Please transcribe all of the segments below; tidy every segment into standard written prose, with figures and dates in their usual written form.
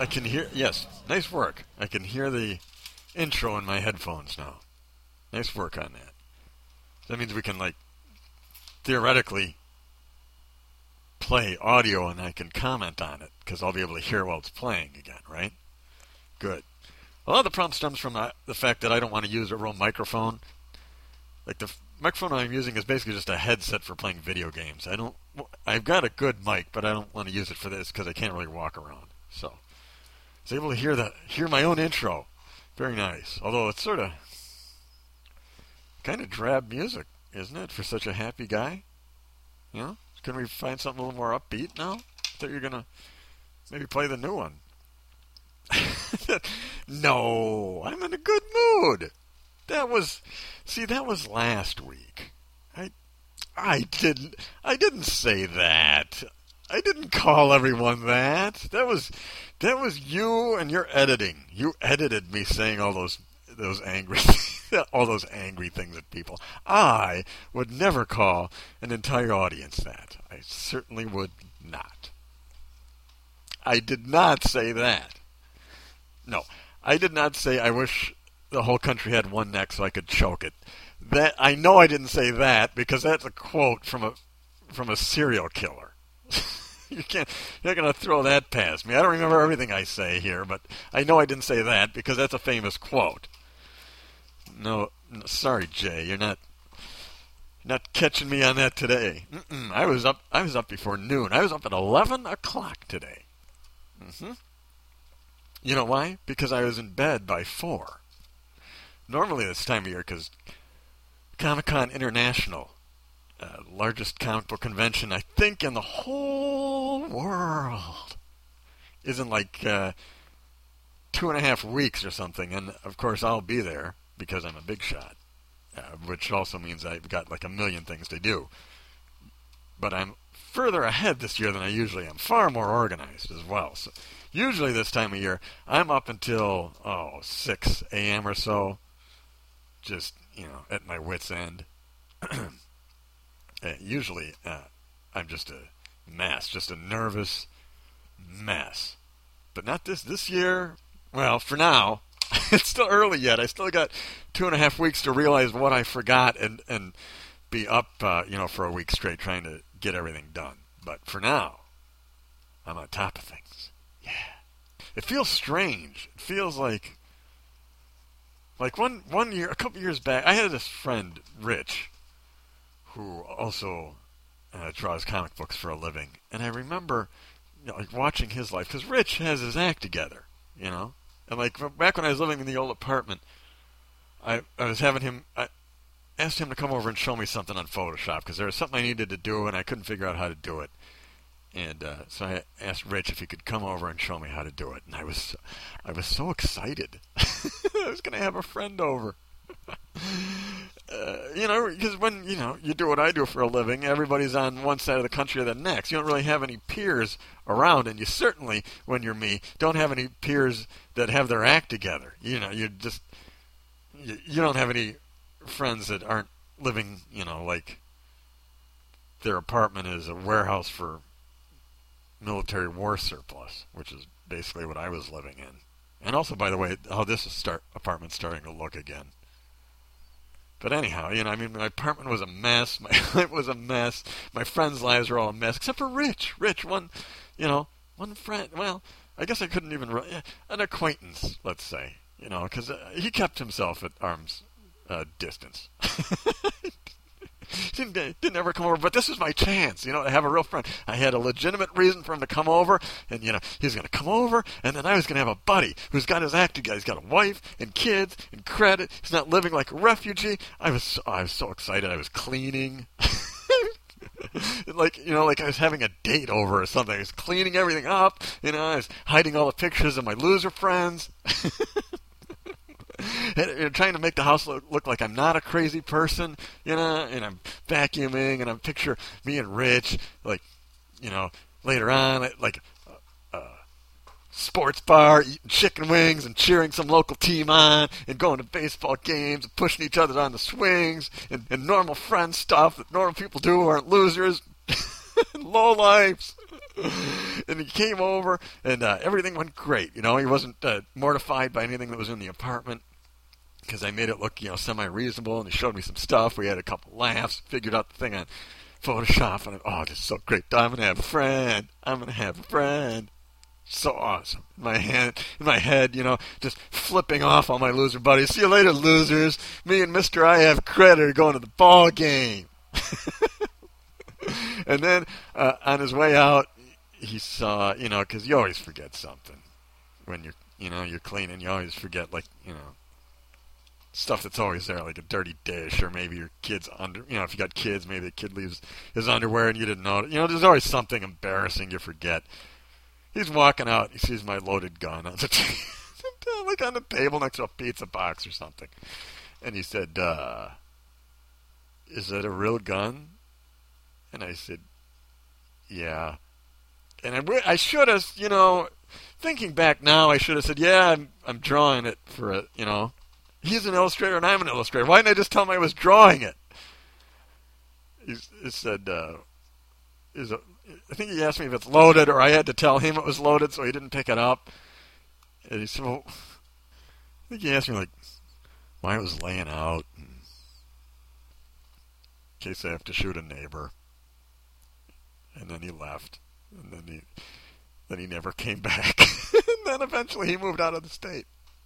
can hear, yes, nice work. I can hear the intro in my headphones now. Nice work on that. That means we can, like, theoretically play audio and I can comment on it because I'll be able to hear while it's playing again, right? Good. A lot of the problem stems from the fact that I don't want to use a real microphone. Like, the microphone I'm using is basically just a headset for playing video games. I've got a good mic, but I don't want to use it for this because I can't really walk around. So, I was able to hear my own intro. Very nice. Although it's sort of kind of drab music, isn't it, for such a happy guy? You know? Can we find something a little more upbeat now? I thought you were going to maybe play the new one. No, I'm in a good mood. That was last week. I didn't say that. I didn't call everyone that. That was you and your editing. You edited me saying all those angry all those angry things at people. I would never call an entire audience that. I certainly would not. I did not say that. No, I did not say I wish the whole country had one neck so I could choke it. That I know I didn't say that because that's a quote from a serial killer. You're not going to throw that past me. I don't remember everything I say here, but I know I didn't say that because that's a famous quote. No, sorry, Jay, you're not catching me on that today. I was up before noon. I was up at 11 o'clock today. You know why? Because I was in bed by 4. Normally this time of year, because Comic-Con International, largest comic book convention, I think, in the whole world, is in like 2.5 weeks or something. And, of course, I'll be there because I'm a big shot, which also means I've got like a million things to do. But I'm further ahead this year than I usually am, far more organized as well. So usually this time of year, I'm up until 6 a.m. or so, just, at my wit's end. Usually, I'm just a mess, just a nervous mess. But not this year. Well, for now, it's still early yet. I still got 2.5 weeks to realize what I forgot and be up, for a week straight trying to get everything done. But for now, I'm on top of things. Yeah. It feels strange. It feels like one year, a couple years back, I had this friend, Rich, who also draws comic books for a living. And I remember, watching his life, because Rich has his act together, And back when I was living in the old apartment, I was having him. I asked him to come over and show me something on Photoshop because there was something I needed to do and I couldn't figure out how to do it. And so I asked Rich if he could come over and show me how to do it. And I was so excited. I was going to have a friend over. Because when, you do what I do for a living, everybody's on one side of the country or the next. You don't really have any peers around, and you certainly, when you're me, don't have any peers that have their act together. You don't have any friends that aren't living, like their apartment is a warehouse for military war surplus, which is basically what I was living in. And also, by the way, how this apartment's starting to look again. But anyhow, my apartment was a mess. My life was a mess. My friends' lives were all a mess, except for Rich. Rich, one friend. Well, I guess I couldn't even an acquaintance, let's say, because he kept himself at arm's distance. Didn't ever come over, but this was my chance, to have a real friend. I had a legitimate reason for him to come over, and, he was going to come over, and then I was going to have a buddy who's got his act together. He's got a wife and kids and credit. He's not living like a refugee. I was so excited. I was cleaning. like I was having a date over or something. I was cleaning everything up. I was hiding all the pictures of my loser friends. And trying to make the house look like I'm not a crazy person, and I'm vacuuming, and I picture me and Rich, later on, like a sports bar, eating chicken wings and cheering some local team on, and going to baseball games and pushing each other on the swings, and normal friend stuff that normal people do who aren't losers, and low lives. And he came over, and everything went great. He wasn't mortified by anything that was in the apartment because I made it look, semi-reasonable, and he showed me some stuff. We had a couple laughs, figured out the thing on Photoshop, and this is so great. I'm gonna have a friend. I'm gonna have a friend. So awesome. In my head, just flipping off all my loser buddies. See you later, losers. Me and Mr. I Have Credit are going to the ball game. And then on his way out, he saw, because you always forget something when you're cleaning. You always forget, stuff that's always there, like a dirty dish, or maybe your kid's if you got kids, maybe the kid leaves his underwear and you didn't know it. There's always something embarrassing you forget. He's walking out. He sees my loaded gun on the like on the table next to a pizza box or something. And he said, "Is that a real gun?" And I said, "Yeah." And I should have, thinking back now, I should have said, "Yeah, I'm drawing it for it." He's an illustrator and I'm an illustrator. Why didn't I just tell him I was drawing it? He said, I think he asked me if it's loaded, or I had to tell him it was loaded, so he didn't pick it up. And he said, well, I think he asked me, why it was laying out, in case I have to shoot a neighbor. And then he left. And then he never came back. And then eventually he moved out of the state.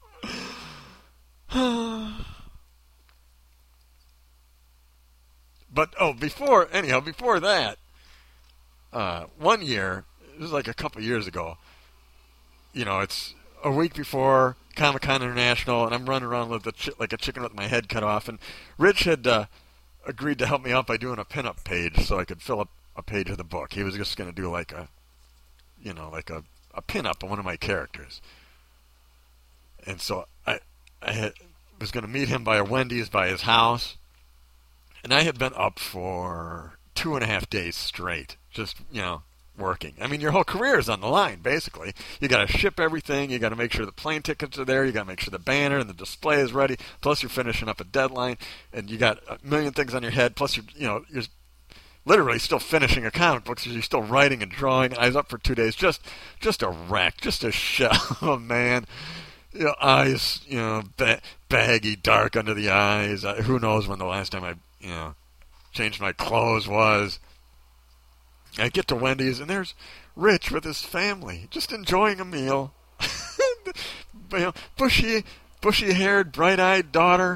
But, before that, one year, it was like a couple years ago, it's a week before Comic-Con International, and I'm running around with like a chicken with my head cut off, and Rich had agreed to help me out by doing a pinup page so I could fill up a page of the book. He was just going to do like a pinup of one of my characters. And so I was going to meet him by a Wendy's by his house, and I had been up for 2.5 days straight, just, working. I mean, your whole career is on the line, basically. You got to ship everything. You got to make sure the plane tickets are there. You got to make sure the banner and the display is ready. Plus, you're finishing up a deadline, and you got a million things on your head. Plus, you're literally still finishing a comic book, so you're still writing and drawing. I was up for 2 days, just a wreck, just a shell. Oh, man. Eyes, baggy, dark under the eyes. Who knows when the last time I, changed my clothes was. I get to Wendy's, and there's Rich with his family, just enjoying a meal. Bushy-haired, bright-eyed daughter,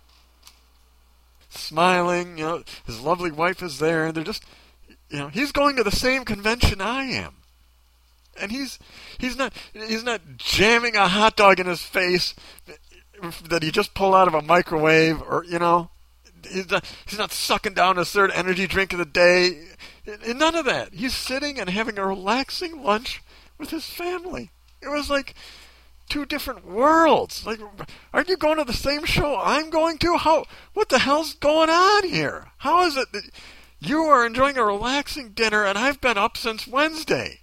smiling. His lovely wife is there, and they're just, he's going to the same convention I am, and he's not jamming a hot dog in his face that he just pulled out of a microwave, or he's not sucking down his third energy drink of the day. None of that. He's sitting and having a relaxing lunch with his family. It was like two different worlds. Like, aren't you going to the same show I'm going to? What the hell's going on here? How is it that you are enjoying a relaxing dinner and I've been up since Wednesday?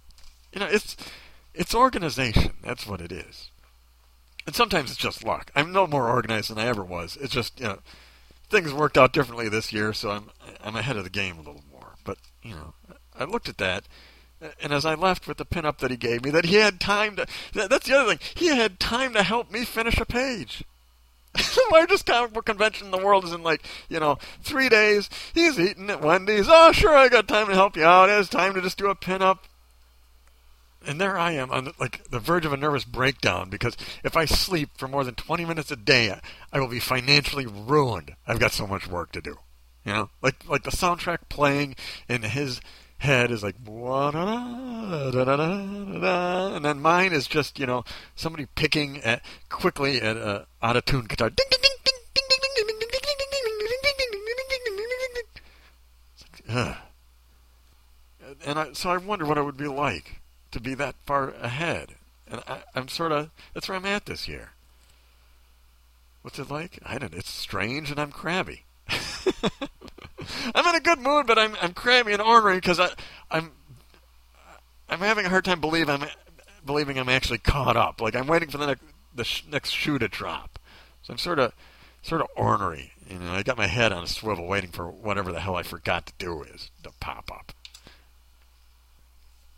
It's organization. That's what it is. And sometimes it's just luck. I'm no more organized than I ever was. It's just, things worked out differently this year, so I'm ahead of the game a little more. But, I looked at that, and as I left with the pinup that he gave me, that he had time to... That's the other thing. He had time to help me finish a page. The largest comic book convention in the world is in 3 days. He's eating at Wendy's. Oh, sure, I got time to help you out. He has time to just do a pinup. And there I am on the verge of a nervous breakdown, because if I sleep for more than 20 minutes a day, I will be financially ruined. I've got so much work to do. Like the soundtrack playing in his head is like, and then mine is just, somebody picking quickly at a out of tune guitar. Ding ding ding ding ding ding ding ding ding ding ding ding ding. And so I wonder what it would be like to be that far ahead. And I'm sort of, that's where I'm at this year. What's it like? I don't know. It's strange, and I'm crabby. I'm in a good mood, but I'm crabby and ornery because I'm having a hard time believing I'm actually caught up. Like, I'm waiting for the next shoe to drop. So I'm sort of ornery. I got my head on a swivel waiting for whatever the hell I forgot to do is to pop up.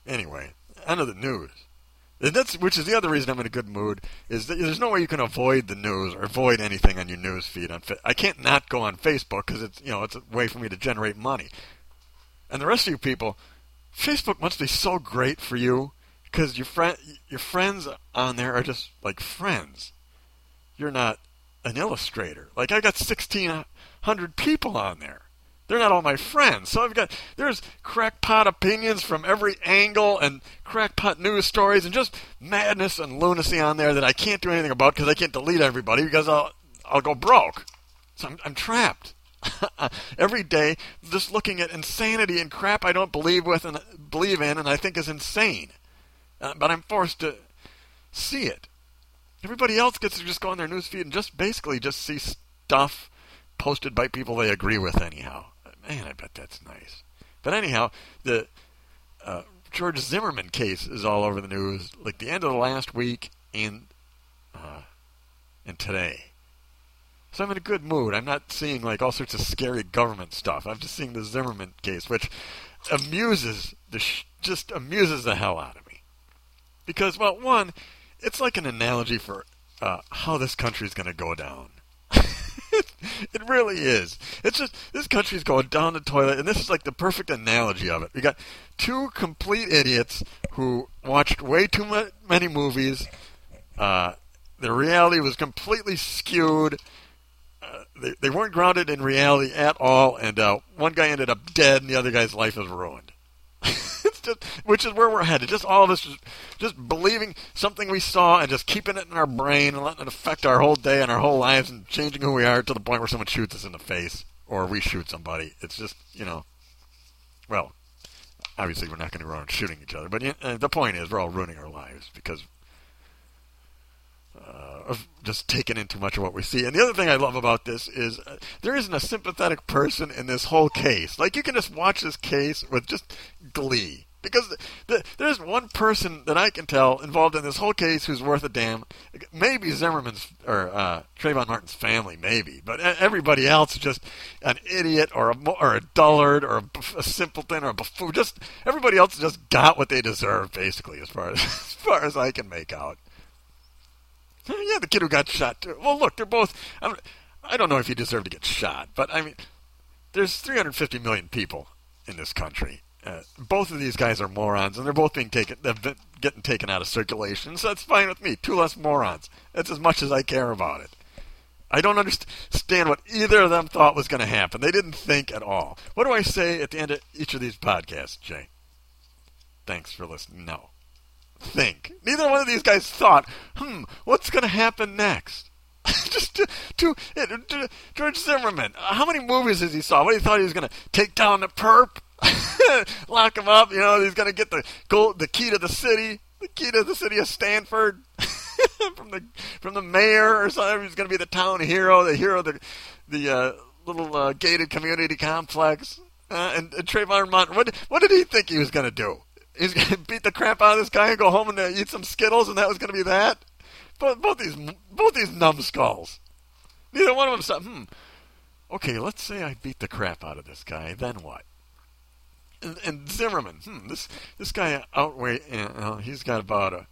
Anyway, end of the news. And which is the other reason I'm in a good mood, is that there's no way you can avoid the news or avoid anything on your news feed. I can't not go on Facebook because it's a way for me to generate money. And the rest of you people, Facebook must be so great for you because your friends on there are just like friends. You're not an illustrator. Like I got 1,600 people on there. They're not all my friends. So there's crackpot opinions from every angle and crackpot news stories and just madness and lunacy on there that I can't do anything about because I can't delete everybody because I'll go broke. So I'm trapped. Every day just looking at insanity and crap I don't believe in and I think is insane. But I'm forced to see it. Everybody else gets to just go on their news feed and just basically just see stuff posted by people they agree with anyhow. Man, I bet that's nice. But anyhow, the George Zimmerman case is all over the news, like the end of the last week and today. So I'm in a good mood. I'm not seeing like all sorts of scary government stuff. I'm just seeing the Zimmerman case, which amuses the hell out of me. Because, well, one, it's like an analogy for how this country's going to go down. It really is. It's just, this country's going down the toilet, and this is like the perfect analogy of it. We got two complete idiots who watched way too many movies. The reality was completely skewed. They weren't grounded in reality at all, and one guy ended up dead, and the other guy's life is ruined. Which is where we're headed. Just all of us just believing something we saw and just keeping it in our brain and letting it affect our whole day and our whole lives and changing who we are to the point where someone shoots us in the face or we shoot somebody. It's just, well, obviously we're not going to go around shooting each other, but the point is we're all ruining our lives because of just taking in too much of what we see. And the other thing I love about this is there isn't a sympathetic person in this whole case. Like, you can just watch this case with just glee. Because there's one person that I can tell involved in this whole case who's worth a damn. Maybe Zimmerman's or Trayvon Martin's family, maybe. But everybody else is just an idiot or a dullard or a simpleton or a buffoon. Just everybody else just got what they deserve, basically, as far as I can make out. Yeah, the kid who got shot too. Well, look, they're both. I don't know if he deserved to get shot, but I mean, there's 350 million people in this country. Both of these guys are morons, and they're both getting taken out of circulation, so that's fine with me. Two less morons. That's as much as I care about it. I don't understand what either of them thought was going to happen. They didn't think at all. What do I say at the end of each of these podcasts, Jay? Thanks for listening. No. Think. Neither one of these guys thought, what's going to happen next? Just George Zimmerman. How many movies has he saw? What, he thought he was going to take down the perp? Lock him up, he's going to get the key to the city of Stanford from the mayor or something. He's going to be the town hero, of the little gated community complex. And Trayvon Martin, what did he think he was going to do? He's going to beat the crap out of this guy and go home and eat some Skittles, and that was going to be that? Both these numbskulls. Neither one of them said, okay, let's say I beat the crap out of this guy, then what? And Zimmerman, this guy outweigh, he's got about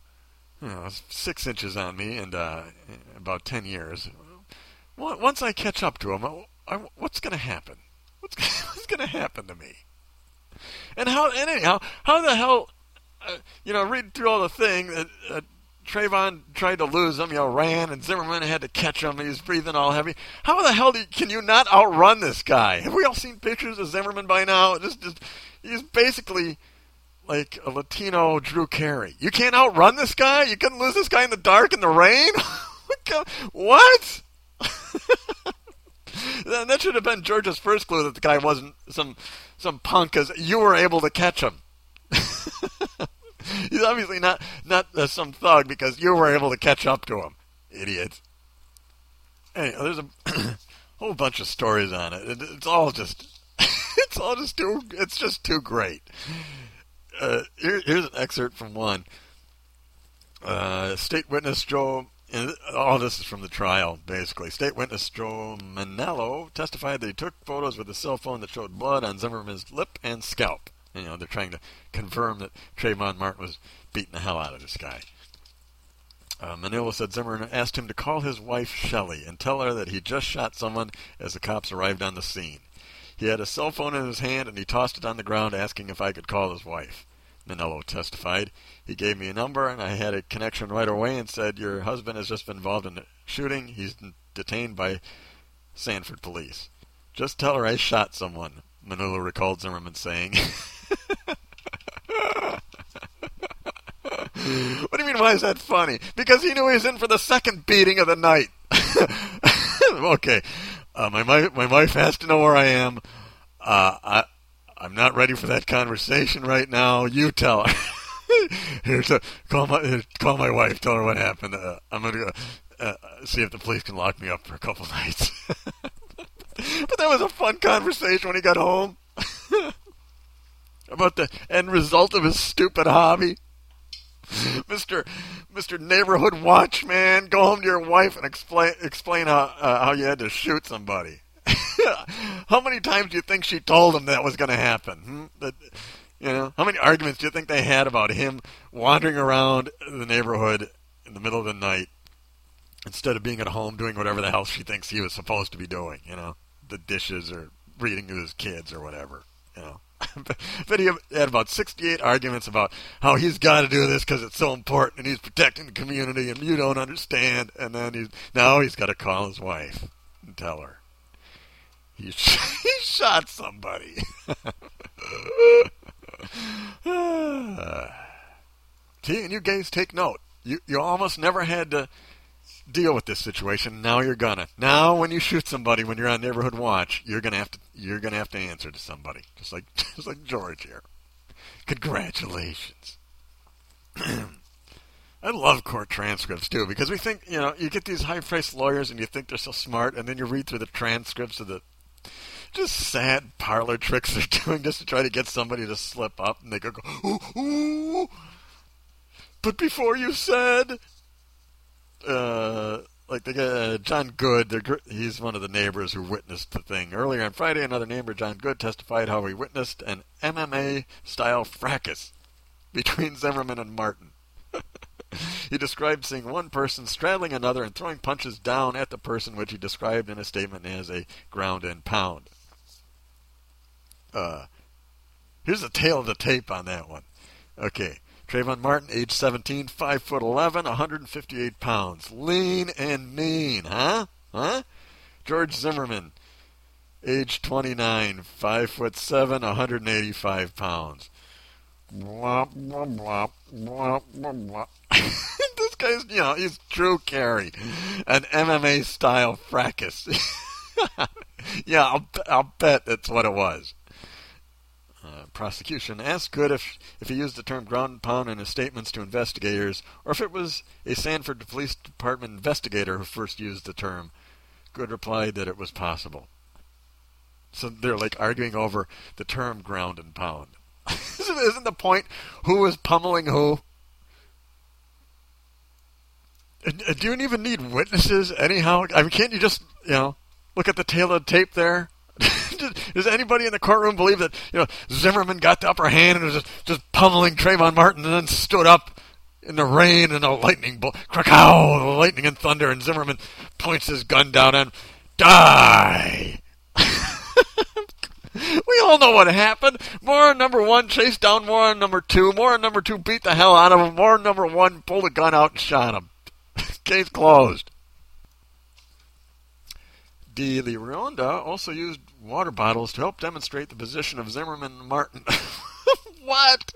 6 inches on me and about 10 years. Once I catch up to him, what's going to happen? What's going to happen to me? And anyhow, how the hell, read through all the thing that Trayvon tried to lose him, ran, and Zimmerman had to catch him, and he's breathing all heavy. How the hell can you not outrun this guy? Have we all seen pictures of Zimmerman by now? He's basically like a Latino Drew Carey. You can't outrun this guy? You couldn't lose this guy in the dark and the rain? What? That should have been George's first clue that the guy wasn't some punk, because you were able to catch him. He's obviously not some thug because you were able to catch up to him, idiot. Anyway, there's a whole bunch of stories on it. It's all just too great. Here's an excerpt from one. State witness Joe. And all this is from the trial, basically. State witness Joe Manello testified that he took photos with a cell phone that showed blood on Zimmerman's lip and scalp. they're trying to confirm that Trayvon Martin was beating the hell out of this guy. Manila said Zimmerman asked him to call his wife Shelley and tell her that he just shot someone as the cops arrived on the scene. He had a cell phone in his hand and he tossed it on the ground asking if I could call his wife. Manillo testified. He gave me a number and I had a connection right away and said, your husband has just been involved in a shooting. He's detained by Sanford police. Just tell her I shot someone, Manillo recalled Zimmerman saying. What do you mean, why is that funny? Because he knew he was in for the second beating of the night. Okay. My wife has to know where I am. I'm not ready for that conversation right now. You tell her. Call my wife. Tell her what happened. I'm going to go see if the police can lock me up for a couple nights. But that was a fun conversation when he got home. About the end result of his stupid hobby. Mr. Neighborhood Watchman, go home to your wife and explain how you had to shoot somebody. How many times do you think she told him that was going to happen? How many arguments do you think they had about him wandering around the neighborhood in the middle of the night instead of being at home doing whatever the hell she thinks he was supposed to be doing? The dishes or reading to his kids or whatever. But he had about 68 arguments about how he's got to do this because it's so important and he's protecting the community and you don't understand. And then now he's got to call his wife and tell her he shot somebody. See, and you guys take note. You almost never had to deal with this situation. Now you're gonna. Now when you shoot somebody when you're on Neighborhood Watch, you're gonna have to answer to somebody. Just like George here. Congratulations. I love court transcripts too, because we think, you get these high-priced lawyers and you think they're so smart, and then you read through the transcripts of the just sad parlor tricks they're doing just to try to get somebody to slip up, and they go, ooh, but before you said, John Good, he's one of the neighbors who witnessed the thing. Earlier on Friday, another neighbor, John Good, testified how he witnessed an MMA-style fracas between Zimmerman and Martin. He described seeing one person straddling another and throwing punches down at the person, which he described in a statement as a ground and pound. Here's the tail of the tape on that one. Okay. Trayvon Martin, age 17, 5'11", 158 pounds. Lean and mean, huh? George Zimmerman, age 29, 5'7", 185 pounds. Blah, blah, blah, blah, blah, blah. This guy's, he's Drew Carey. An MMA-style fracas. Yeah, I'll bet that's what it was. Prosecution asked Good if he used the term ground and pound in his statements to investigators, or if it was a Sanford Police Department investigator who first used the term. Good replied that it was possible. So they're arguing over the term ground and pound. Isn't the point who was pummeling who? Do you even need witnesses anyhow? I mean, can't you just, look at the tail of the tape there? Does anybody in the courtroom believe that Zimmerman got the upper hand and was just pummeling Trayvon Martin and then stood up in the rain and a lightning crack-ow, lightning and thunder, and Zimmerman points his gun down and die? We all know what happened. Moron number one chased down Moron number two. Moron number two beat the hell out of him. Moron number one pulled a gun out and shot him. Case closed. De Leonda also used water bottles to help demonstrate the position of Zimmerman and Martin. What?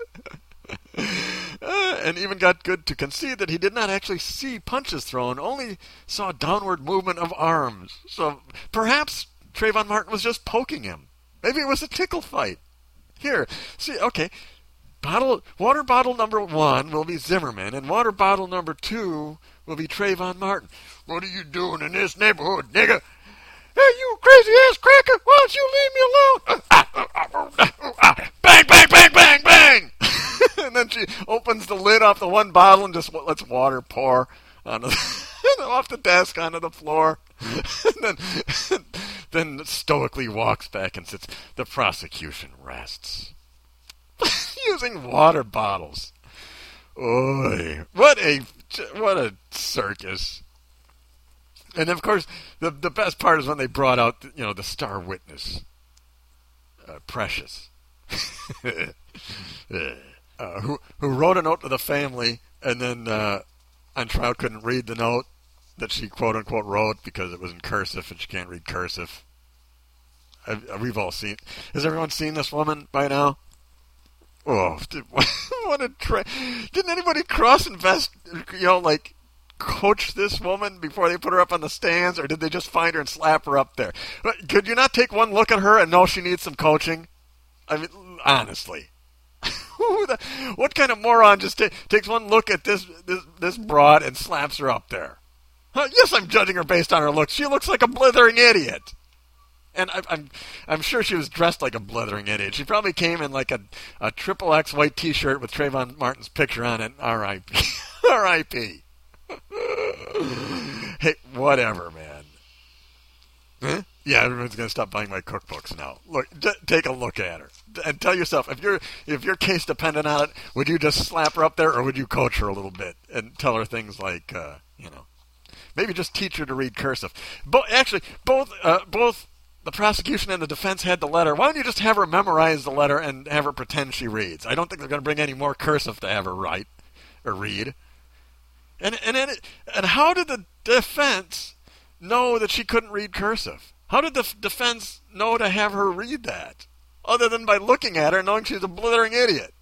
And even got Good to concede that he did not actually see punches thrown, only saw downward movement of arms. So perhaps Trayvon Martin was just poking him. Maybe it was a tickle fight. Here, see, okay. Water bottle number one will be Zimmerman, and water bottle number two will be Trayvon Martin. What are you doing in this neighborhood, nigga? Hey, you crazy-ass cracker, why don't you leave me alone? Bang, bang, bang, bang, bang! And then she opens the lid off the one bottle and just lets water pour off the desk onto the floor. And then stoically walks back and sits. The prosecution rests. Using water bottles. Oy. What a circus. And of course, the best part is when they brought out, the star witness, Precious, who wrote a note to the family, and then on trial couldn't read the note that she quote unquote wrote because it was in cursive, and she can't read cursive. We've all seen. Has everyone seen this woman by now? Oh, what a didn't anybody cross-invest, coach this woman before they put her up on the stands, or did they just find her and slap her up there? Could you not take one look at her and know she needs some coaching? I mean, honestly. What kind of moron just takes one look at this broad and slaps her up there? Yes, I'm judging her based on her looks. She looks like a blithering idiot. And I'm sure she was dressed like a blithering idiot. She probably came in like a XXX white T-shirt with Trayvon Martin's picture on it. R.I.P. R.I.P. Hey, whatever, man. Huh? Yeah, everyone's gonna stop buying my cookbooks now. Look, take a look at her and tell yourself if your case depended on it, would you just slap her up there, or would you coach her a little bit and tell her things like, maybe just teach her to read cursive? Both the prosecution and the defense had the letter. Why don't you just have her memorize the letter and have her pretend she reads? I don't think they're going to bring any more cursive to have her write or read. And how did the defense know that she couldn't read cursive? How did the defense know to have her read that? Other than by looking at her and knowing she's a blithering idiot.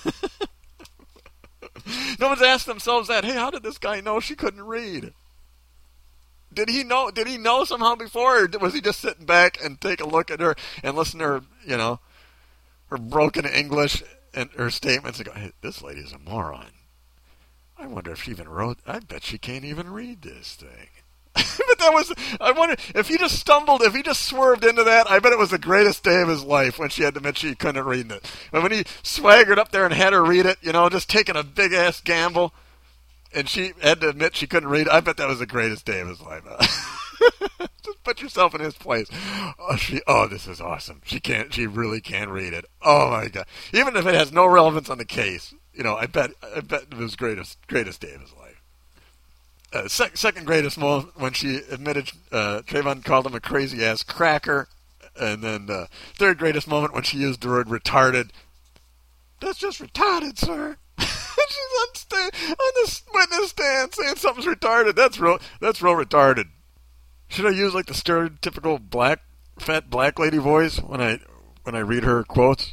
No one's asked themselves that. Hey, how did this guy know she couldn't read? Did he know somehow before, or was he just sitting back and take a look at her and listen to her, her broken English and her statements and go, hey, this lady's a moron. I wonder if she even wrote, I bet she can't even read this thing. But I wonder, if he just swerved into that, I bet it was the greatest day of his life when she had to admit she couldn't read it. But when he swaggered up there and had her read it, just taking a big-ass gamble, and she had to admit she couldn't read, I bet that was the greatest day of his life. Just put yourself in his place. This is awesome. She really can read it. Oh my God. Even if it has no relevance on the case, I bet it was greatest day of his life. Second greatest moment when she admitted Trayvon called him a crazy ass cracker, and then third greatest moment when she used the word retarded. That's just retarded, sir. She's on the witness stand saying something's retarded. That's real retarded. Should I use like the stereotypical fat black lady voice when I read her quotes?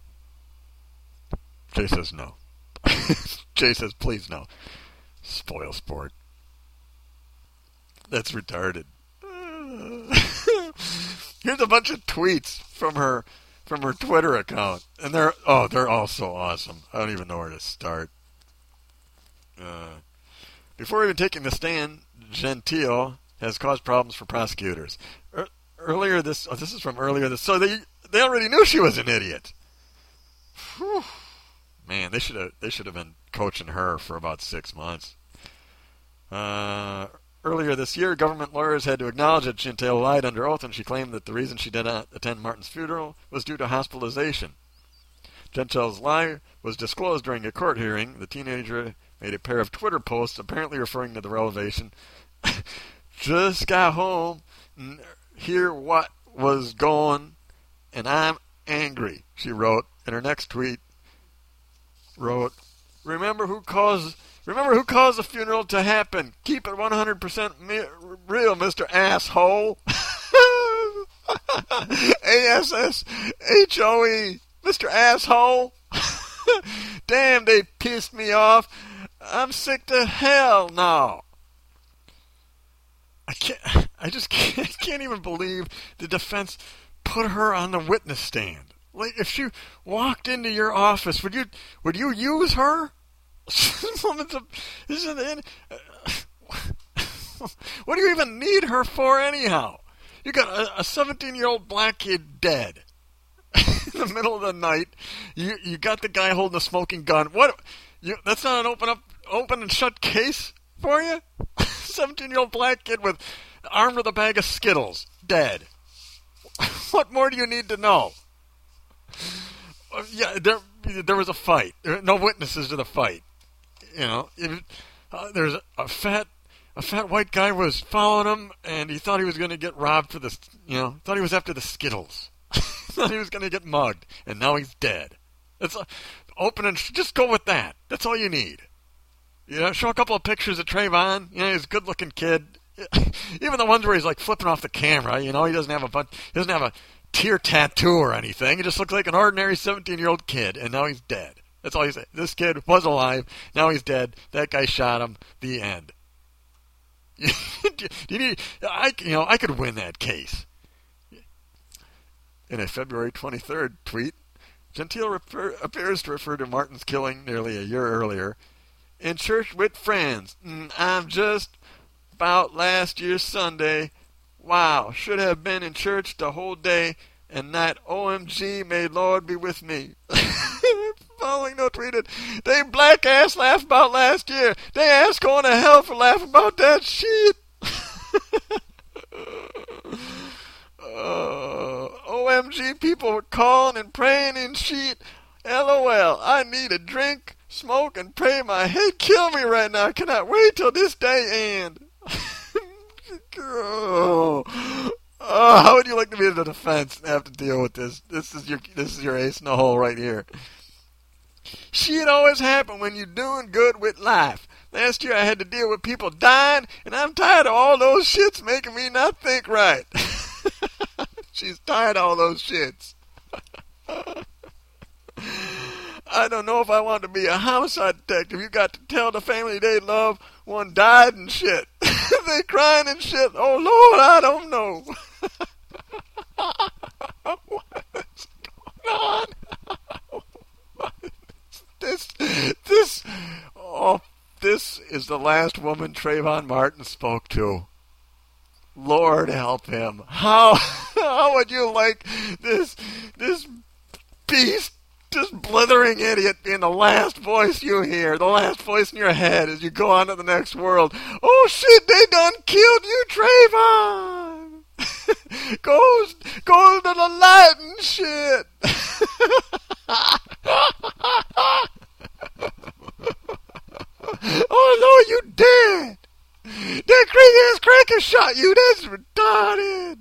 Jay says no. Jay says please no. Spoil sport. That's retarded. Here's a bunch of tweets from her Twitter account, and they're all so awesome. I don't even know where to start. Before even taking the stand, Gentile has caused problems for prosecutors. This is from earlier this. So they already knew she was an idiot. Whew. Man, they should have been coaching her for about 6 months. Earlier this year, government lawyers had to acknowledge that Gentile lied under oath, and she claimed that the reason she did not attend Martin's funeral was due to hospitalization. Gentile's lie was disclosed during a court hearing. The teenager made a pair of Twitter posts apparently referring to the revelation. Just got home and hear what was going, and I'm angry, she wrote. In her next tweet, remember who caused the funeral to happen. Keep it 100% real, Mr. Asshole. ASSHOE, Mr. Asshole. Damn, they pissed me off. I'm sick to hell now. I can't even believe the defense put her on the witness stand. Like, if she walked into your office, would you use her? What do you even need her for anyhow? You got a 17-year-old black kid dead in the middle of the night. You got the guy holding a smoking gun. That's not an open and shut case for you? 17-year-old black kid armed with a bag of Skittles, dead. What more do you need to know? Yeah, there was a fight. There were no witnesses to the fight. There's a fat white guy was following him, and he thought he was going to get robbed for the, thought he was after the Skittles. Thought he was going to get mugged, and now he's dead. It's open and just go with that. That's all you need. Show a couple of pictures of Trayvon. He's a good-looking kid. Even the ones where he's like flipping off the camera. He doesn't have a tear tattoo or anything. He just looks like an ordinary 17-year-old kid, and now he's dead. That's all you say. This kid was alive. Now he's dead. That guy shot him. The end. I could win that case. In a February 23rd tweet, Gentile appears to refer to Martin's killing nearly a year earlier. In church with friends. I'm just about last year's Sunday. Wow, should have been in church the whole day and night. OMG, may Lord be with me. Following note tweeted, they black ass laughed about last year. They ass going to hell for laughing about that shit. OMG, people were calling and praying in shit. LOL, I need a drink, smoke, and pray my head kill me right now. I cannot wait till this day end. How would you like to be in the defense and have to deal with this? This is your ace in the hole right here. Shit always happen when you're doing good with life. Last year I had to deal with people dying, and I'm tired of all those shits making me not think right. She's tired of all those shits. I don't know if I want to be a homicide detective. You got to tell the family they love one died and shit. They crying and shit. Oh Lord, I don't know. What's going on? This is the last woman Trayvon Martin spoke to. Lord help him. How would you like this beast, this blithering idiot, being the last voice you hear, the last voice in your head as you go on to the next world? Oh shit, they done killed you, Trayvon. Goes to the light and shit. Oh no, you dead. That crazy ass cracker shot you. That's retarded.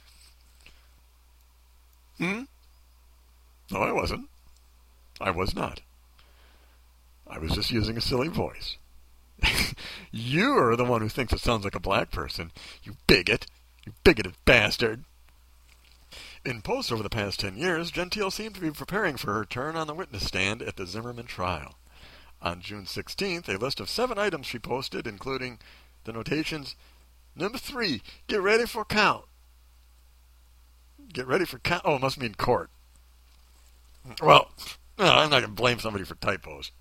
No, I wasn't. I was not. I was just using a silly voice. You're the one who thinks it sounds like a black person. You bigot. You bigoted bastard. In posts over the past 10 years, Gentile seemed to be preparing for her turn on the witness stand at the Zimmerman trial. On June 16th, a list of 7 items she posted, including the notations, Number 3, get ready for count. Get ready for count. Oh, it must mean court. Well, no, I'm not going to blame somebody for typos.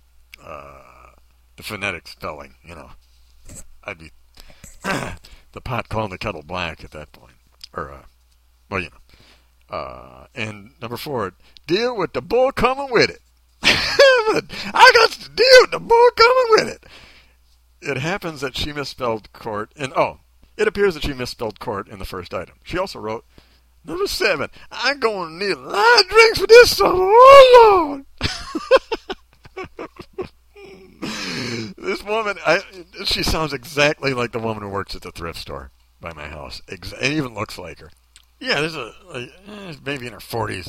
The phonetic spelling, I'd be the pot calling the kettle black at that point. And number 4, deal with the bull coming with it. I got to deal with the bull coming with it. It happens that she misspelled court, it appears that she misspelled court in the first item. She also wrote, Number 7, I'm going to need a lot of drinks for this summer. Oh, Lord. This woman, she sounds exactly like the woman who works at the thrift store by my house. It even looks like her. Yeah, there's maybe in her 40s.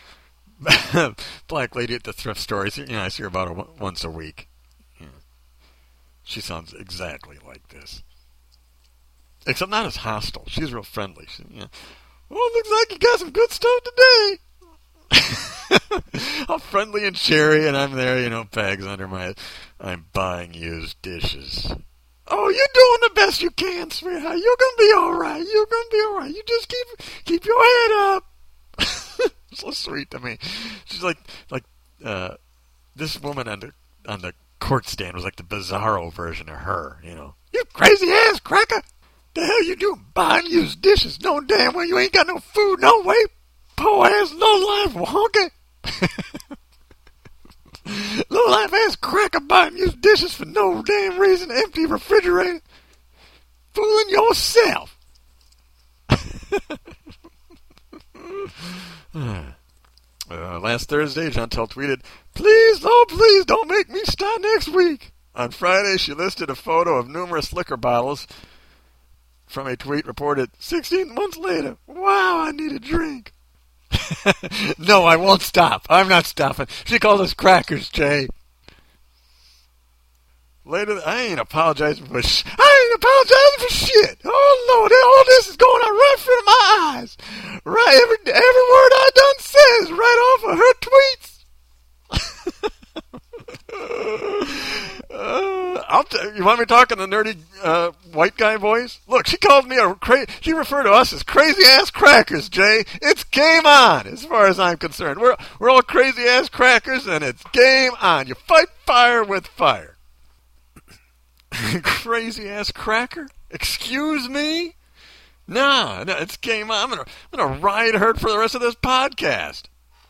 Black lady at the thrift store. I see her about once a week. Yeah. She sounds exactly like this. Except not as hostile. She's real friendly. Well, looks like you got some good stuff today. I'm friendly and cheery, and I'm there, bags under my... I'm buying used dishes. Oh, you're doing the best you can, sweetheart. You're going to be all right. You're going to be all right. You just keep your head up. So sweet to me. She's like this woman on the court stand was like the bizarro version of her, You crazy ass cracker. The hell you doing buying used dishes? No damn well you ain't got no food, no way. Poor ass low life wonka. Low life ass cracker buying used dishes for no damn reason. Empty refrigerator. Fooling yourself. Last Thursday, Chantel tweeted, "Please, oh please, don't make me start next week." On Friday, she listed a photo of numerous liquor bottles. From a tweet reported, 16 months later, "Wow, I need a drink." No, I won't stop. I'm not stopping. She called us crackers, Jay. Later, I ain't apologizing for shit. Oh, Lord, all this is going on right in front of my eyes. Right, every word I done said is right off of her tweets. You want me talking the nerdy white guy voice? Look, she called me she referred to us as crazy ass crackers, Jay. It's game on, as far as I'm concerned. We're all crazy ass crackers, and it's game on. You fight fire with fire. Crazy ass cracker? Excuse me? No, it's game on. I'm gonna ride her for the rest of this podcast.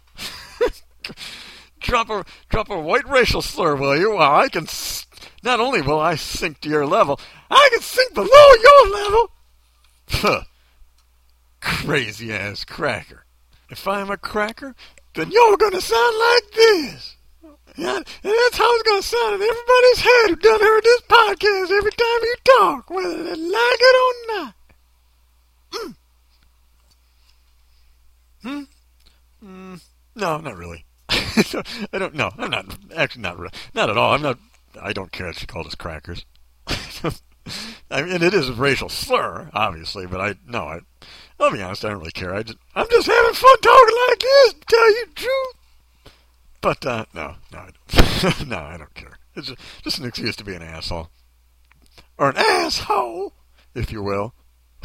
Drop a white racial slur, will you? Well, I can. Not only will I sink to your level, I can sink below your level. Huh. Crazy ass cracker. If I'm a cracker, then you're gonna sound like this. Yeah, and that's how it's gonna sound in everybody's head who done heard this podcast every time you talk, whether they like it or not. No, not really. I don't know. I'm not actually not really, not at all. I don't care that she called us crackers. I mean, it is a racial slur, obviously, but I'll be honest, I don't really care. I'm just having fun talking like this, to tell you the truth. But no, no, I don't care. It's just an excuse to be an asshole, or an asshole, if you will.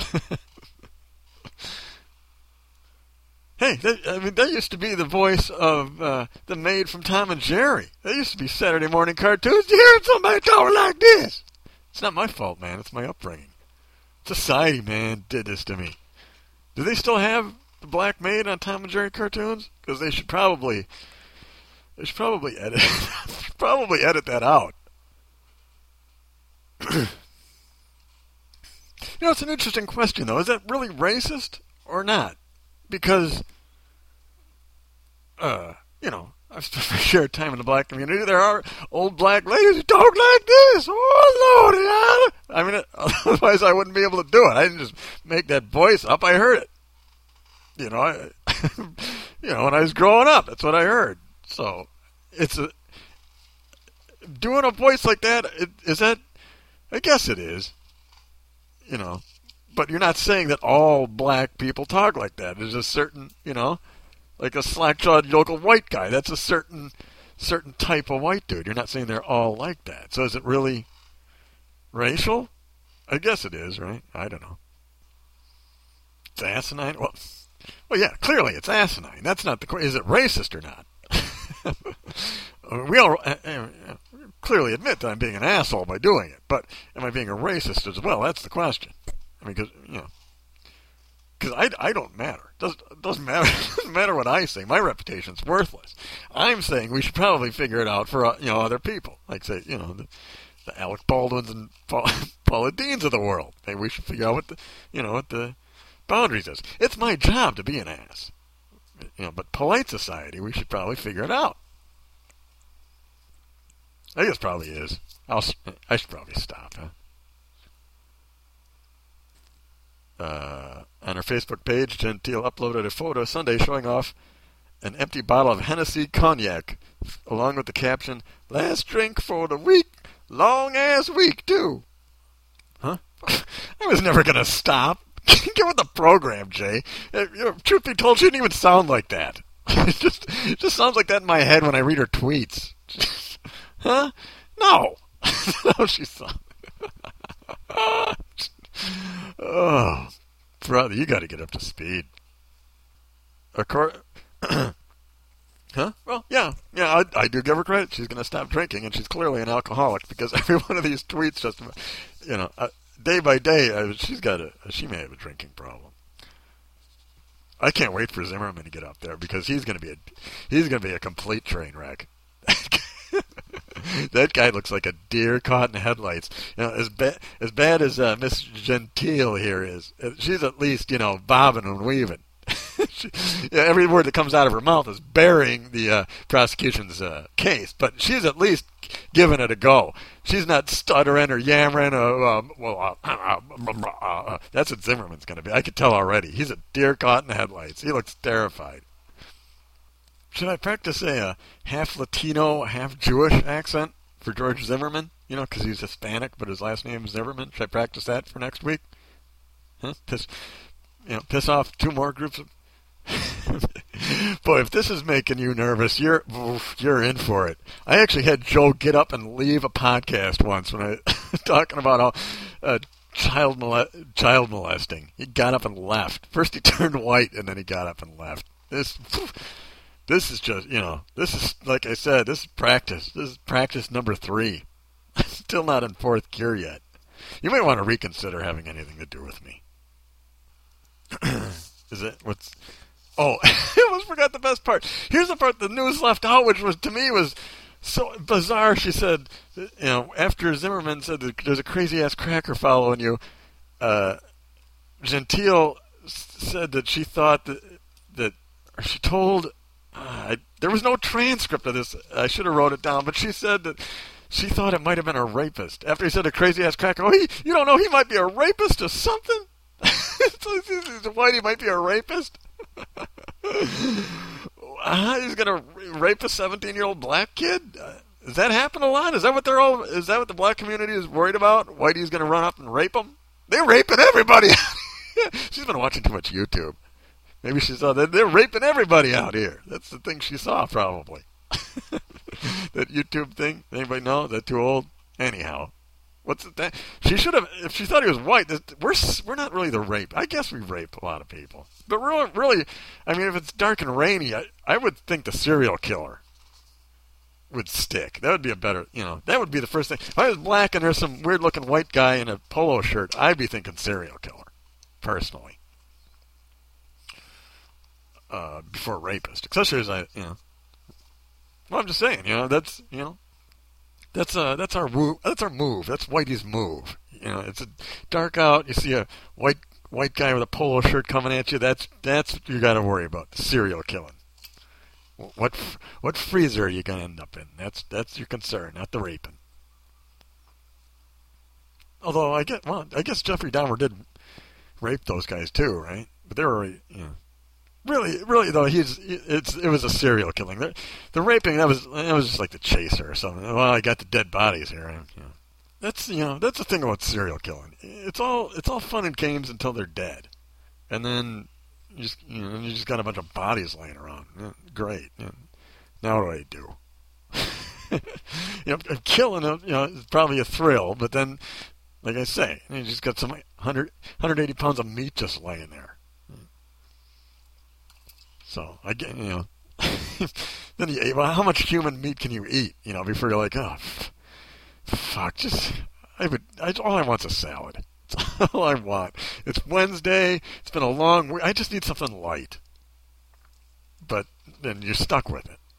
Hey, that used to be the voice of the maid from Tom and Jerry. That used to be Saturday morning cartoons. You hear somebody talking like this? It's not my fault, man. It's my upbringing. Society, man, did this to me. Do they still have the black maid on Tom and Jerry cartoons? Because they should probably edit that out. It's an interesting question, though. Is that really racist or not? Because, I've spent my share of time in the black community. There are old black ladies who talk like this. Oh, Lord. I mean, otherwise I wouldn't be able to do it. I didn't just make that voice up. I heard it. When I was growing up, that's what I heard. So, doing a voice like that, is that, I guess it is, but you're not saying that all black people talk like that. There's a certain, like a slack-jawed local white guy. That's a certain type of white dude. You're not saying they're all like that. So is it really racial? I guess it is, right? I don't know. It's asinine? Well, yeah, clearly it's asinine. That's not the question. Is it racist or not? We all clearly admit that I'm being an asshole by doing it, but am I being a racist as well? That's the question. I mean, because I don't matter. Doesn't matter. It doesn't matter what I say. My reputation's worthless. I'm saying we should probably figure it out for other people, like say the Alec Baldwins and Paula Deans of the world. Maybe we should figure out what the boundaries is. It's my job to be an ass. But polite society, we should probably figure it out. I guess probably is. I should probably stop, huh? On her Facebook page, Gentile uploaded a photo Sunday showing off an empty bottle of Hennessy cognac, along with the caption, "Last drink for the week, long-ass week, too." Huh? I was never going to stop. Get with the program, Jay. Truth be told, she didn't even sound like that. It just sounds like that in my head when I read her tweets. Huh? No. No, she sounds. Oh, brother, you got to get up to speed. Huh? Well, yeah, I do give her credit. She's going to stop drinking, and she's clearly an alcoholic because every one of these tweets just, day by day, she may have a drinking problem. I can't wait for Zimmerman to get up there because he's going to be a complete train wreck. That guy looks like a deer caught in headlights. As bad as Miss Gentile here is, she's at least bobbing and weaving. Yeah, every word that comes out of her mouth is burying the prosecution's case, but she's at least giving it a go. She's not stuttering or yammering. That's what Zimmerman's going to be. I could tell already. He's a deer caught in the headlights. He looks terrified. Should I practice a half Latino, half Jewish accent for George Zimmerman? You know, because he's Hispanic, but his last name is Zimmerman. Should I practice that for next week? Huh? Piss off two more groups of... Boy, if this is making you nervous, you're in for it. I actually had Joe get up and leave a podcast once when I talking about how child molesting. He got up and left. First he turned white, and then he got up and left. This is just, this is, like I said, this is practice. This is practice number 3. Still not in 4th gear yet. You might want to reconsider having anything to do with me. Is it? What's... Oh, I almost forgot the best part. Here's the part the news left out, which was, to me, was so bizarre. She said, after Zimmerman said that there's a crazy-ass cracker following you, Gentile said that she thought that she told... there was no transcript of this. I should have wrote it down, but she said that she thought it might have been a rapist. After he said a crazy-ass cracker, you don't know he might be a rapist or something? Whitey might be a rapist? He's gonna rape a 17-year-old black kid? Does that happen a lot? Is that what the black community is worried about? Whitey's gonna run up and rape them? They're raping everybody. She's been watching too much YouTube. Maybe she saw that they're raping everybody out here. That's the thing she saw, probably. That YouTube thing. Anybody know? Is that too old? Anyhow. What's that? She should have, if she thought he was white, we're not really the rape. I guess we rape a lot of people. But really, I mean, if it's dark and rainy, I would think the serial killer would stick. That would be a better, that would be the first thing. If I was black and there's some weird-looking white guy in a polo shirt, I'd be thinking serial killer, personally. Before rapist. Especially as well, I'm just saying, that's our move. That's our move. That's Whitey's move. It's a dark out. You see a white guy with a polo shirt coming at you. That's what you got to worry about. The serial killing. What freezer are you gonna end up in? That's your concern, not the raping. Although I guess Jeffrey Dahmer did rape those guys too, right? But they were, Really though, it was a serial killing. The raping that was just like the chaser or something. Well, I got the dead bodies here. That's the thing about serial killing. It's all fun and games until they're dead, and then you just got a bunch of bodies laying around. Great. Now what do I do? Killing them, is probably a thrill, but then, like I say, you just got some 180 pounds of meat just laying there. So, I get, then you eat, well, how much human meat can you eat, before you're like, oh, fuck, all I want's a salad. That's all I want. It's Wednesday, it's been a long week, I just need something light. But then you're stuck with it.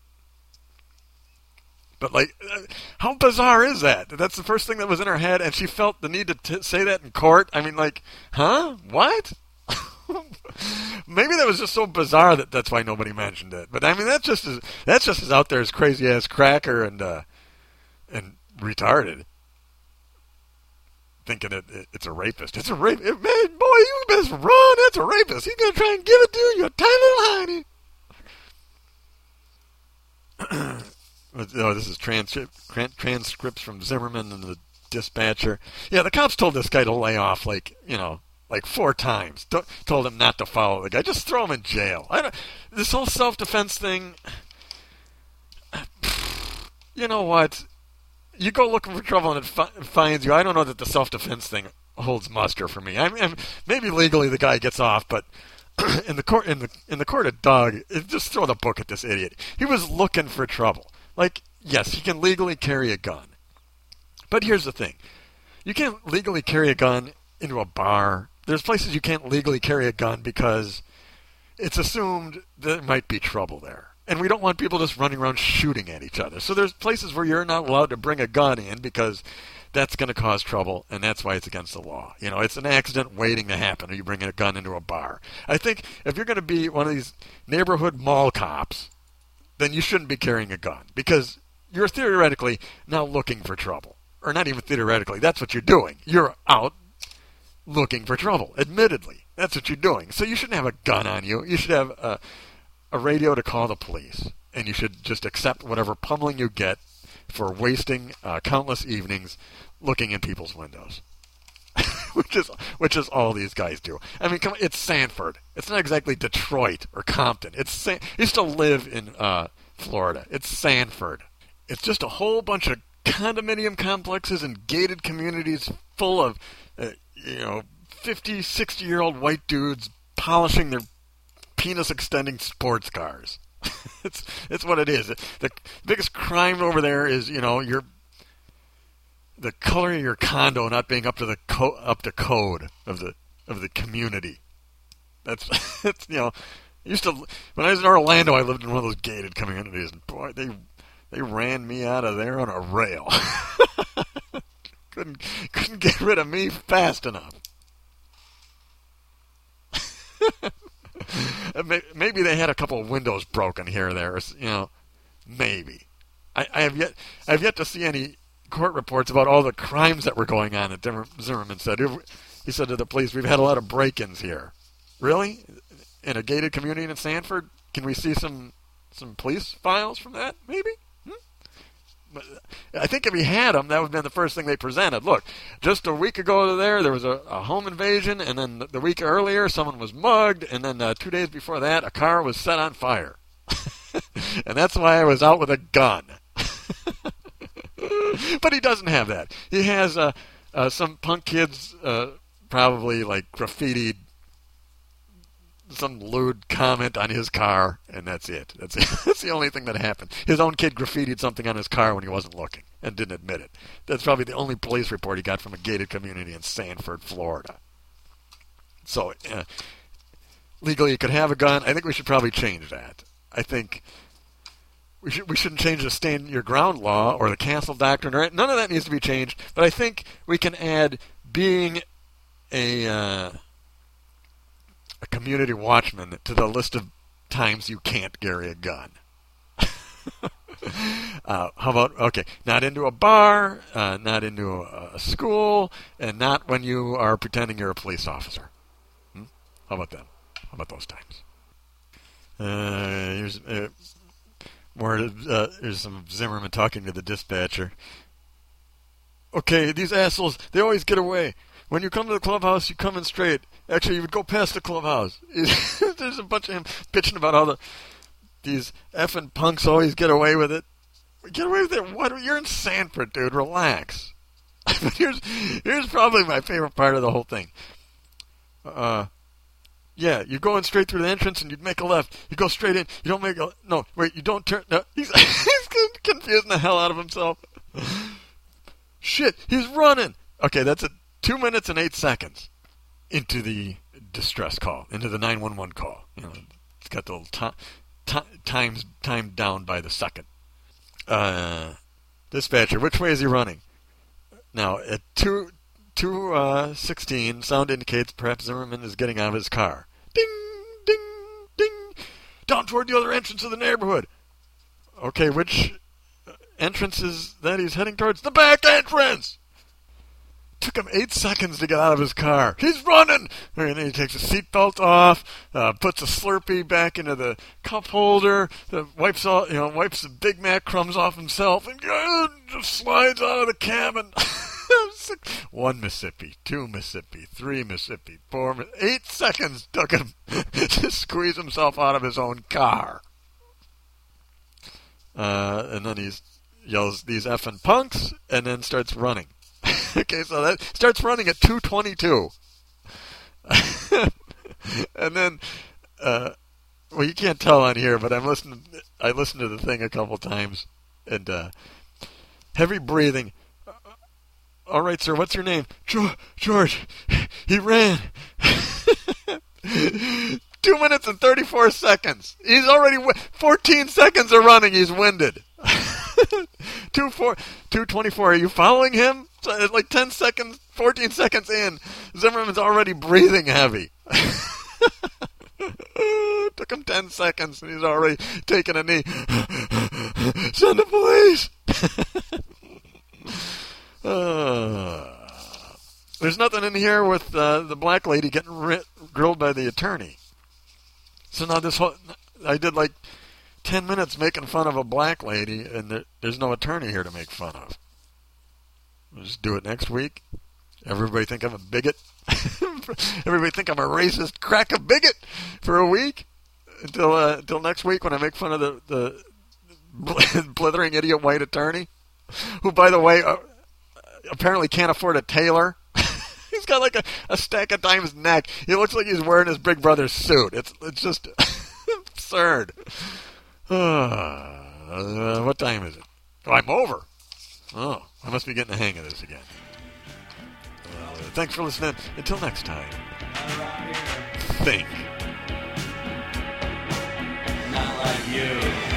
But, how bizarre is that? That's the first thing that was in her head, and she felt the need to say that in court? I mean, huh? What? Maybe that was just so bizarre that's why nobody mentioned it. But I mean, that's just as out there as crazy ass cracker and retarded. Thinking it's a rapist. It's a rape. Man, boy, you best run. That's a rapist. He's gonna try and give it to you, you tiny little hiney. This is transcripts from Zimmerman and the Dispatcher. Yeah, the cops told this guy to lay off, 4 times. Told him not to follow the guy. Just throw him in jail. This whole self-defense thing, you know what? You go looking for trouble and it finds you. I don't know that the self-defense thing holds muster for me. I mean, maybe legally the guy gets off, but in the court of Doug, just throw the book at this idiot. He was looking for trouble. Yes, he can legally carry a gun. But here's the thing. You can't legally carry a gun into a bar. There's places you can't legally carry a gun because it's assumed there might be trouble there. And we don't want people just running around shooting at each other. So there's places where you're not allowed to bring a gun in because that's going to cause trouble, and that's why it's against the law. It's an accident waiting to happen, or you bring a gun into a bar. I think if you're going to be one of these neighborhood mall cops, then you shouldn't be carrying a gun, because you're theoretically now looking for trouble. Or not even theoretically, that's what you're doing. You're out looking for trouble, admittedly. That's what you're doing. So you shouldn't have a gun on you. You should have a radio to call the police, and you should just accept whatever pummeling you get for wasting countless evenings looking in people's windows, which is all these guys do. I mean, come on, it's Sanford. It's not exactly Detroit or Compton. You used to live in Florida. It's Sanford. It's just a whole bunch of condominium complexes and gated communities full of 50, 60-year-old white dudes polishing their penis-extending sports cars. It's what it is. The biggest crime over there is the color of your condo not being up to code of the community. That's used to, when I was in Orlando, I lived in one of those gated communities, and boy, they ran me out of there on a rail. couldn't get rid of me fast enough. Maybe they had a couple of windows broken here or there. Maybe. I have yet to see any court reports about all the crimes that were going on that Zimmerman said. He said to the police, "We've had a lot of break-ins here." Really? In a gated community in Sanford? Can we see some police files from that? Maybe. But I think if he had them, that would have been the first thing they presented. Look, just a week ago there was a home invasion, and then the week earlier, someone was mugged, and then 2 days before that, a car was set on fire. And that's why I was out with a gun. But he doesn't have that. He has some punk kids probably like graffitied some lewd comment on his car, and that's it. That's the only thing that happened. His own kid graffitied something on his car when he wasn't looking and didn't admit it. That's probably the only police report he got from a gated community in Sanford, Florida. So, legally you could have a gun. I think we should probably change that. I think we shouldn't change the stand your ground law or the castle doctrine. None of that needs to be changed, but I think we can add being a community watchman to the list of times you can't carry a gun. How about, not into a bar, not into a school, and not when you are pretending you're a police officer. How about them? How about those times? Here's some Zimmerman talking to the dispatcher. Okay, these assholes, they always get away. When you come to the clubhouse, you come in straight. Actually, you would go past the clubhouse. There's a bunch of him bitching about how these effing punks always get away with it. Get away with it? What? You're in Sanford, dude. Relax. Here's probably my favorite part of the whole thing. Yeah, you're going straight through the entrance and you'd make a left. You go straight in. You don't make a... No, wait, you don't turn... No, he's confusing the hell out of himself. Shit, he's running. Okay, that's it. 2 minutes and 8 seconds into the distress call, into the 911 call. It's got the little times timed down by the second. Dispatcher, which way is he running? Now, at 2:16, sound indicates perhaps Zimmerman is getting out of his car. Ding, ding, ding. Down toward the other entrance of the neighborhood. Okay, which entrance is that he's heading towards? The back entrance! Took him 8 seconds to get out of his car. He's running! And then he takes his seatbelt off, puts a Slurpee back into the cup holder, wipes the Big Mac crumbs off himself, and just slides out of the cabin. 1 Mississippi, 2 Mississippi, 3 Mississippi, 4 Mississippi. 8 seconds took him to squeeze himself out of his own car. And then he yells, "These effing punks," and then starts running. Okay, so that starts running at 2:22. And then, well, you can't tell on here, but I listened to the thing a couple times, and heavy breathing. All right, sir, what's your name? George. He ran. 2 minutes and 34 seconds. He's already 14 seconds of running. He's winded. 224. Are you following him? So it's like 10 seconds, 14 seconds in, Zimmerman's already breathing heavy. Took him 10 seconds and he's already taking a knee. Send the police. There's nothing in here with the black lady getting grilled by the attorney. So now I did like 10 minutes making fun of a black lady, and there's no attorney here to make fun of. We'll just do it next week. Everybody think I'm a bigot. Everybody think I'm a racist crack a bigot for a week until next week when I make fun of the blithering idiot white attorney, who, by the way, apparently can't afford a tailor. He's got like a stack of dimes neck. He looks like he's wearing his big brother's suit. It's just absurd. What time is it? Oh, I'm over. Oh, I must be getting the hang of this again. Thanks for listening. Until next time, think. Not like you.